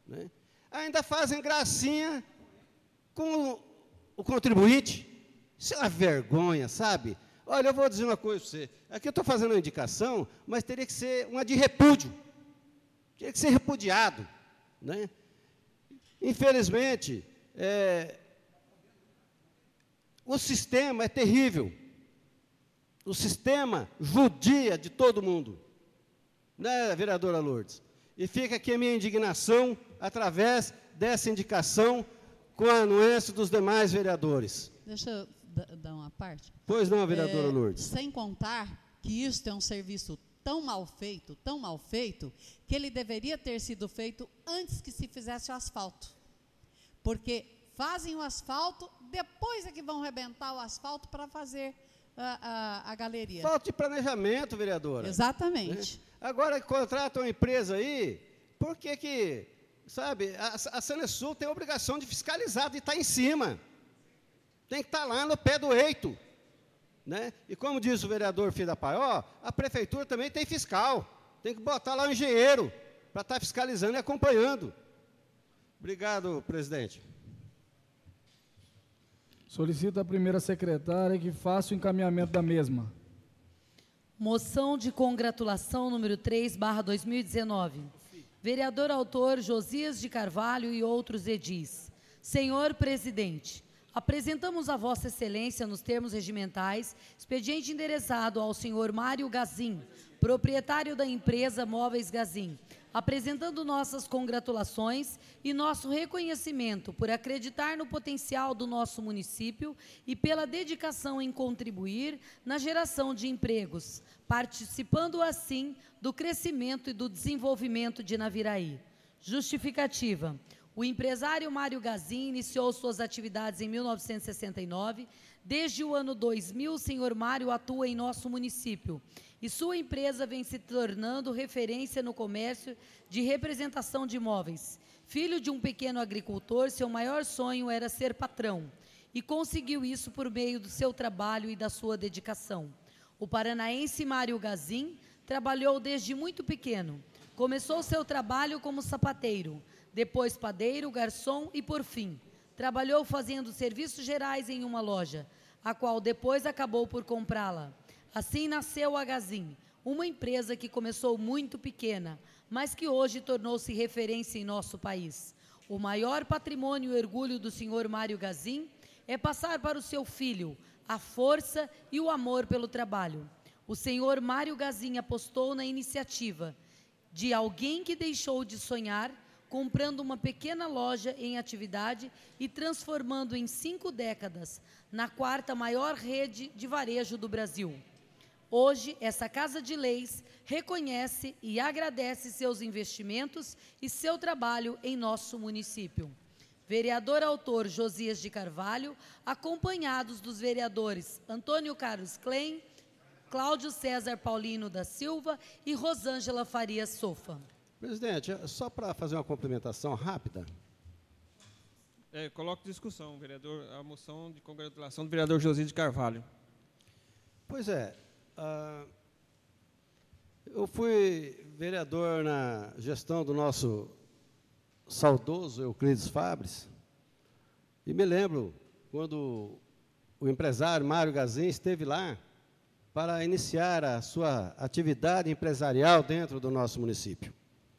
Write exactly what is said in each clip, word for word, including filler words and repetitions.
né? Ainda fazem gracinha com o, o contribuinte. Isso é uma vergonha, sabe? Olha, eu vou dizer uma coisa para você. Aqui eu estou fazendo uma indicação, mas teria que ser uma de repúdio. Teria que ser repudiado, né? Infelizmente, é, o sistema é terrível. O sistema judia de todo mundo, né, vereadora Lourdes? E fica aqui a minha indignação através dessa indicação com a anuência dos demais vereadores. Deixa eu dar uma parte. Pois não, vereadora é, Lourdes. Sem contar que isto é um serviço tão mal feito, tão mal feito, que ele deveria ter sido feito antes que se fizesse o asfalto. Porque fazem o asfalto, depois é que vão rebentar o asfalto para fazer a, a, a galeria. Falta de planejamento, vereadora. Exatamente. Né? Agora que contratam uma empresa aí, por que que, sabe, a, a Sanesul tem a obrigação de fiscalizar, de estar em cima. Tem que estar lá no pé do eito. Né? E como diz o vereador Filho da Paió, a prefeitura também tem fiscal. Tem que botar lá o engenheiro para estar fiscalizando e acompanhando. Obrigado, presidente. Solicito à primeira secretária que faça o encaminhamento da mesma. Moção de congratulação número três, barra dois mil e dezenove. Vereador autor Josias de Carvalho e outros edis. Senhor presidente, apresentamos a Vossa Excelência, nos termos regimentais, expediente endereçado ao senhor Mário Gazin, proprietário da empresa Móveis Gazin, apresentando nossas congratulações e nosso reconhecimento por acreditar no potencial do nosso município e pela dedicação em contribuir na geração de empregos, participando assim do crescimento e do desenvolvimento de Naviraí. Justificativa. O empresário Mário Gazin iniciou suas atividades em mil novecentos e sessenta e nove. Desde o ano dois mil, o senhor Mário atua em nosso município e sua empresa vem se tornando referência no comércio de representação de imóveis. Filho de um pequeno agricultor, seu maior sonho era ser patrão e conseguiu isso por meio do seu trabalho e da sua dedicação. O paranaense Mário Gazin trabalhou desde muito pequeno. Começou seu trabalho como sapateiro, depois padeiro, garçom e, por fim, trabalhou fazendo serviços gerais em uma loja, a qual depois acabou por comprá-la. Assim nasceu a Gazin, uma empresa que começou muito pequena, mas que hoje tornou-se referência em nosso país. O maior patrimônio e orgulho do senhor Mário Gazin é passar para o seu filho a força e o amor pelo trabalho. O senhor Mário Gazin apostou na iniciativa de alguém que deixou de sonhar, comprando uma pequena loja em atividade e transformando em cinco décadas na quarta maior rede de varejo do Brasil. Hoje, essa Casa de Leis reconhece e agradece seus investimentos e seu trabalho em nosso município. Vereador autor Josias de Carvalho, acompanhados dos vereadores Antônio Carlos Klein, Cláudio César Paulino da Silva e Rosângela Farias Sofa. Presidente, só para fazer uma complementação rápida. É, coloco em discussão, vereador, a moção de congratulação do vereador Josias de Carvalho. Pois é, uh, eu fui vereador na gestão do nosso saudoso Euclides Fabres, e me lembro quando o empresário Mário Gazin esteve lá para iniciar a sua atividade empresarial dentro do nosso município.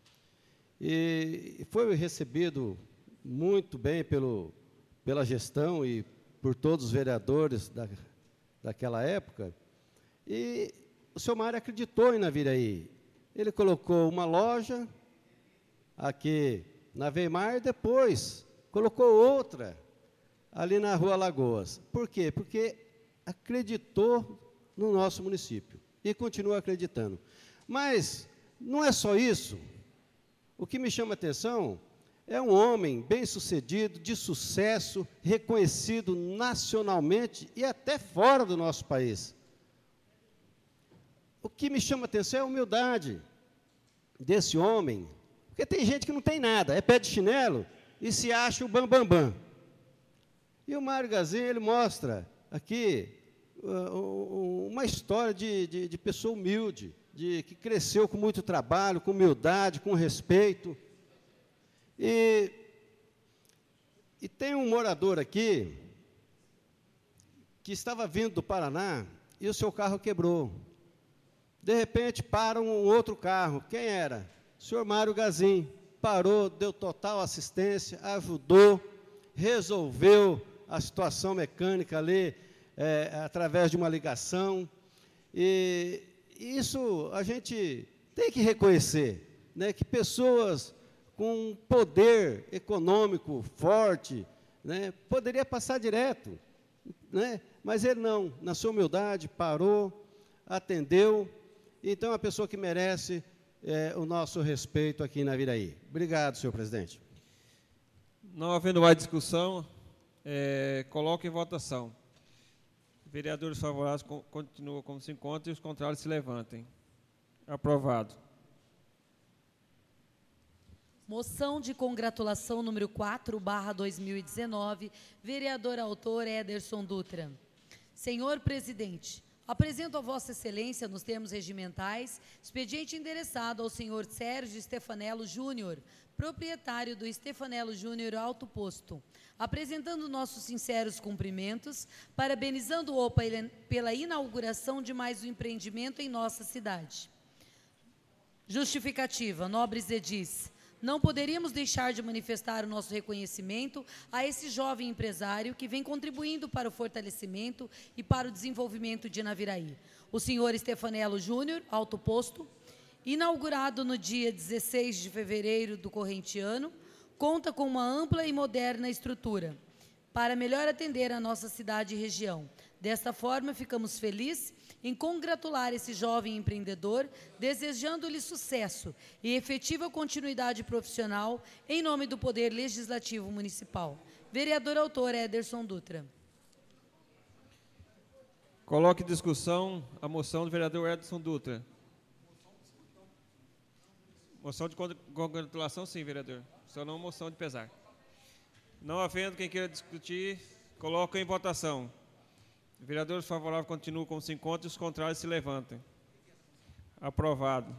E foi recebido muito bem pelo, pela gestão e por todos os vereadores da, daquela época. E o senhor Mário acreditou em Naviraí. Ele colocou uma loja aqui na Weimar e depois colocou outra ali na Rua Lagoas. Por quê? Porque acreditou no nosso município e continua acreditando. Mas não é só isso. O que me chama a atenção é um homem bem-sucedido, de sucesso, reconhecido nacionalmente e até fora do nosso país. O que me chama a atenção é a humildade desse homem, porque tem gente que não tem nada, é pé de chinelo e se acha o bambambam. Bam, bam. E o Mário Gazin, ele mostra aqui uh, uma história de, de, de pessoa humilde, de, que cresceu com muito trabalho, com humildade, com respeito. E, e tem um morador aqui que estava vindo do Paraná e o seu carro quebrou. De repente, para um outro carro. Quem era? O senhor Mário Gazin. Parou, deu total assistência, ajudou, resolveu a situação mecânica ali, é, através de uma ligação. E isso a gente tem que reconhecer, né, que pessoas com poder econômico forte, né, poderia passar direto, né, mas ele não, na sua humildade, parou, atendeu. Então, é uma pessoa que merece é, o nosso respeito aqui na Viraí. Obrigado, senhor presidente. Não havendo mais discussão, é, coloco em votação. Vereadores favoráveis continuam como se encontram e os contrários se levantem. Aprovado. Moção de congratulação número quatro, barra dois mil e dezenove, vereador autor Ederson Dutra. Senhor presidente, apresento a Vossa Excelência, nos termos regimentais, expediente endereçado ao senhor Sérgio Stefanello Júnior, proprietário do Stefanello Júnior Alto Posto, apresentando nossos sinceros cumprimentos, parabenizando-o pela inauguração de mais um empreendimento em nossa cidade. Justificativa, nobres edis. Não poderíamos deixar de manifestar o nosso reconhecimento a esse jovem empresário que vem contribuindo para o fortalecimento e para o desenvolvimento de Naviraí. O senhor Stefanello Júnior, Alto Posto, inaugurado no dia dezesseis de fevereiro do corrente ano, conta com uma ampla e moderna estrutura para melhor atender a nossa cidade e região. Desta forma, ficamos felizes em congratular esse jovem empreendedor, desejando-lhe sucesso e efetiva continuidade profissional em nome do Poder Legislativo Municipal. Vereador autor Ederson Dutra. Coloque em discussão a moção do vereador Ederson Dutra. Moção de congratulação, sim, vereador. Só não moção de pesar. Não havendo quem queira discutir, coloco em votação. Vereadores favoráveis continuam como se encontram e os contrários se levantem. Aprovado.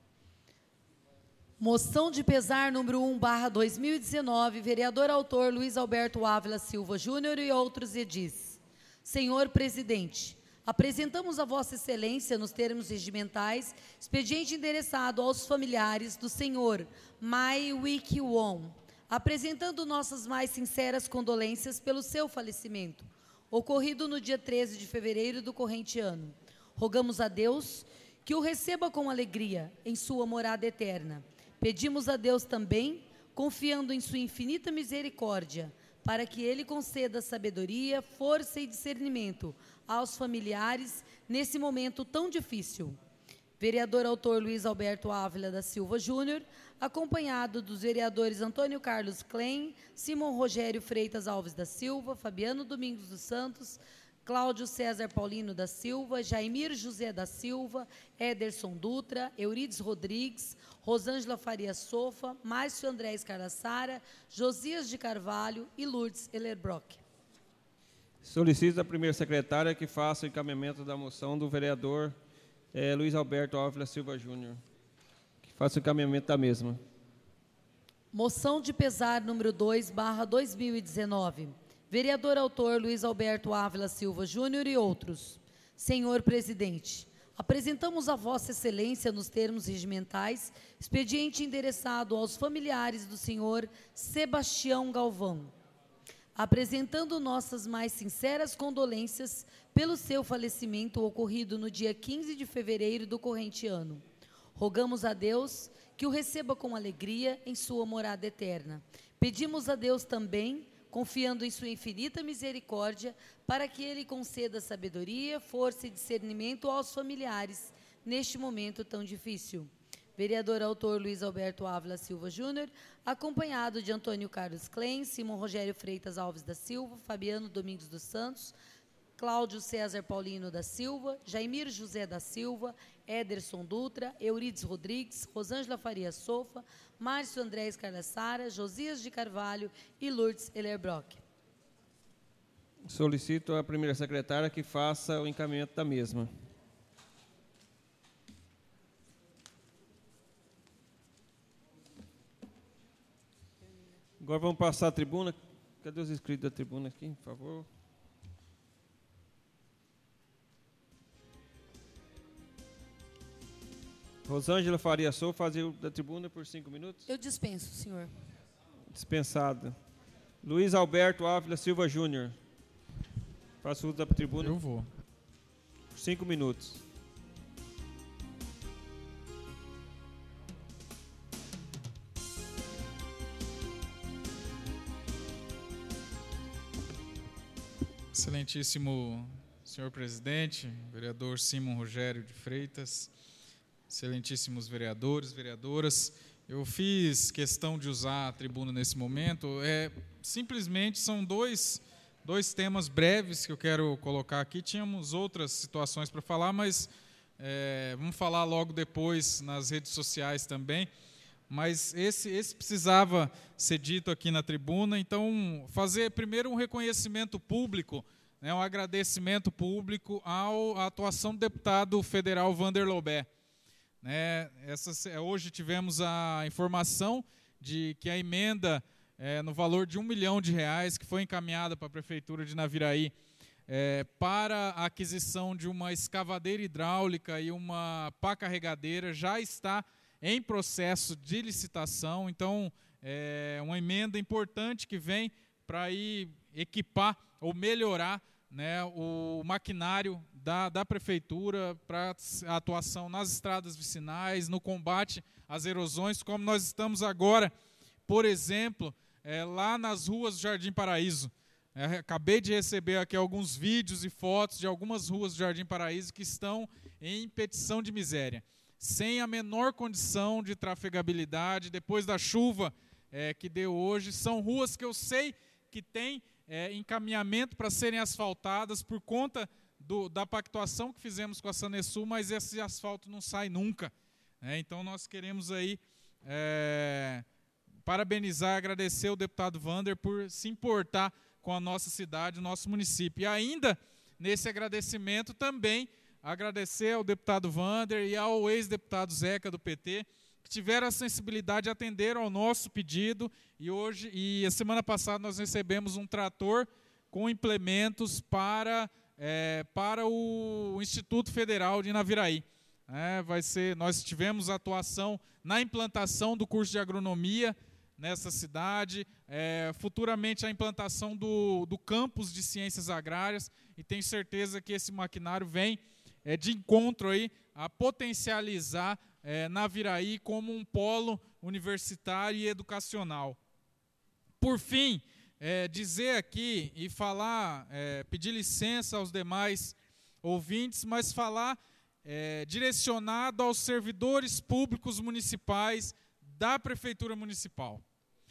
Moção de pesar número um, barra dois mil e dezenove, vereador autor Luiz Alberto Ávila Silva Júnior e outros edis. Senhor presidente, apresentamos a Vossa Excelência, nos termos regimentais, expediente endereçado aos familiares do senhor Mai Wik-won, apresentando nossas mais sinceras condolências pelo seu falecimento, ocorrido no dia treze de fevereiro do corrente ano. Rogamos a Deus que o receba com alegria em sua morada eterna. Pedimos a Deus também, confiando em sua infinita misericórdia, para que Ele conceda sabedoria, força e discernimento aos familiares nesse momento tão difícil. Vereador autor Luiz Alberto Ávila da Silva Júnior, acompanhado dos vereadores Antônio Carlos Klein, Simão Rogério Freitas Alves da Silva, Fabiano Domingos dos Santos, Cláudio César Paulino da Silva, Jaimir José da Silva, Ederson Dutra, Eurides Rodrigues, Rosângela Faria Sofa, Márcio André Escaraçara, Josias de Carvalho e Lourdes Ellerbrock. Solicito a primeira secretária que faça o encaminhamento da moção do vereador eh, Luiz Alberto Ávila Silva Júnior. Que faça o encaminhamento da mesma. Moção de pesar número dois, barra dois mil e dezenove. Vereador autor Luiz Alberto Ávila Silva Júnior e outros. Senhor presidente, apresentamos a Vossa Excelência, nos termos regimentais, expediente endereçado aos familiares do senhor Sebastião Galvão, apresentando nossas mais sinceras condolências pelo seu falecimento ocorrido no dia quinze de fevereiro do corrente ano. Rogamos a Deus que o receba com alegria em sua morada eterna. Pedimos a Deus também, confiando em sua infinita misericórdia, para que Ele conceda sabedoria, força e discernimento aos familiares neste momento tão difícil. Vereador autor Luiz Alberto Ávila Silva Júnior, acompanhado de Antônio Carlos Klein, Simão Rogério Freitas Alves da Silva, Fabiano Domingos dos Santos, Cláudio César Paulino da Silva, Jaimir José da Silva, Ederson Dutra, Eurides Rodrigues, Rosângela Faria Sofa, Márcio André Escaraçara, Josias de Carvalho e Lourdes Ellerbrock. Solicito a primeira secretária que faça o encaminhamento da mesma. Agora vamos passar a tribuna. Cadê os inscritos da tribuna aqui, por favor? Rosângela Faria Souza, fazer o da tribuna por cinco minutos. Eu dispenso, senhor. Dispensado. Luiz Alberto Ávila Silva Júnior. Faça uso da tribuna. Eu vou. Por cinco minutos. Excelentíssimo senhor presidente, vereador Simon Rogério de Freitas, excelentíssimos vereadores, vereadoras, eu fiz questão de usar a tribuna nesse momento, é, simplesmente são dois, dois temas breves que eu quero colocar aqui, tínhamos outras situações para falar, mas é, vamos falar logo depois nas redes sociais também, mas esse, esse precisava ser dito aqui na tribuna, então fazer primeiro um reconhecimento público, né, um agradecimento público ao, à atuação do deputado federal Vander Lobé. Né, essa, hoje tivemos a informação de que a emenda é, no valor de um milhão de reais que foi encaminhada para a Prefeitura de Naviraí é, para a aquisição de uma escavadeira hidráulica e uma pá carregadeira já está em processo de licitação, então é uma emenda importante que vem para ir equipar ou melhorar, né, o maquinário da, da Prefeitura para a atuação nas estradas vicinais, no combate às erosões, como nós estamos agora, por exemplo, é, lá nas ruas do Jardim Paraíso. É, acabei de receber aqui alguns vídeos e fotos de algumas ruas do Jardim Paraíso que estão em petição de miséria, sem a menor condição de trafegabilidade, depois da chuva é, que deu hoje. São ruas que eu sei que têm é, encaminhamento para serem asfaltadas por conta do, da pactuação que fizemos com a Sanesul, mas esse asfalto não sai nunca. É, então nós queremos aí é, parabenizar e agradecer o deputado Vander por se importar com a nossa cidade, o nosso município. E ainda, nesse agradecimento também, agradecer ao deputado Vander e ao ex-deputado Zeca do P T, que tiveram a sensibilidade de atender ao nosso pedido, e hoje, e a semana passada nós recebemos um trator com implementos para, é, para o Instituto Federal de Naviraí. É, vai ser, nós tivemos atuação na implantação do curso de agronomia nessa cidade, é, futuramente a implantação do, do campus de ciências agrárias, e tenho certeza que esse maquinário vem É, de encontro aí, a potencializar é, Naviraí como um polo universitário e educacional. Por fim, é, dizer aqui e falar, é, pedir licença aos demais ouvintes, mas falar é, direcionado aos servidores públicos municipais da Prefeitura Municipal.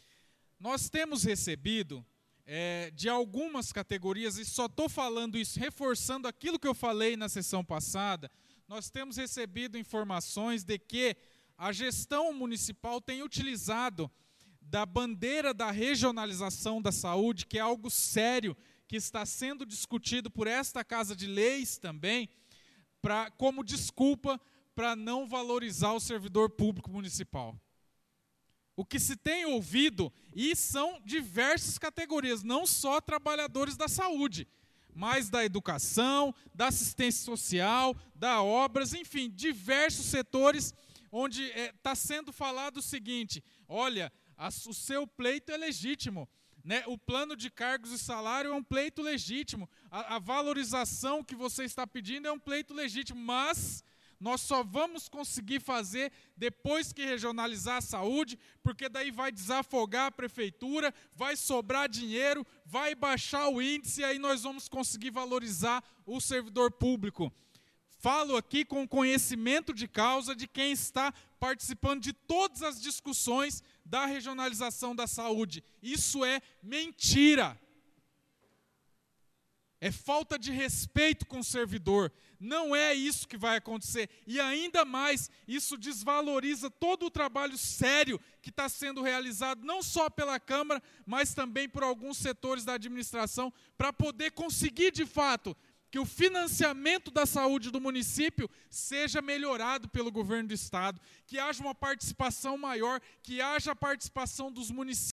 Nós temos recebido É, de algumas categorias, e só estou falando isso, reforçando aquilo que eu falei na sessão passada, nós temos recebido informações de que a gestão municipal tem utilizado da bandeira da regionalização da saúde, que é algo sério, que está sendo discutido por esta Casa de Leis também, pra, como desculpa para não valorizar o servidor público municipal. O que se tem ouvido, e são diversas categorias, não só trabalhadores da saúde, mas da educação, da assistência social, da obras, enfim, diversos setores onde está é, sendo falado o seguinte: olha, a, o seu pleito é legítimo, né? O plano de cargos e salário é um pleito legítimo, a, a valorização que você está pedindo é um pleito legítimo, mas nós só vamos conseguir fazer depois que regionalizar a saúde, porque daí vai desafogar a prefeitura, vai sobrar dinheiro, vai baixar o índice, e aí nós vamos conseguir valorizar o servidor público. Falo aqui com conhecimento de causa de quem está participando de todas as discussões da regionalização da saúde. Isso é mentira. É falta de respeito com o servidor. Não é isso que vai acontecer. E ainda mais, isso desvaloriza todo o trabalho sério que está sendo realizado, não só pela Câmara, mas também por alguns setores da administração, para poder conseguir, de fato, que o financiamento da saúde do município seja melhorado pelo governo do Estado, que haja uma participação maior, que haja a participação dos municípios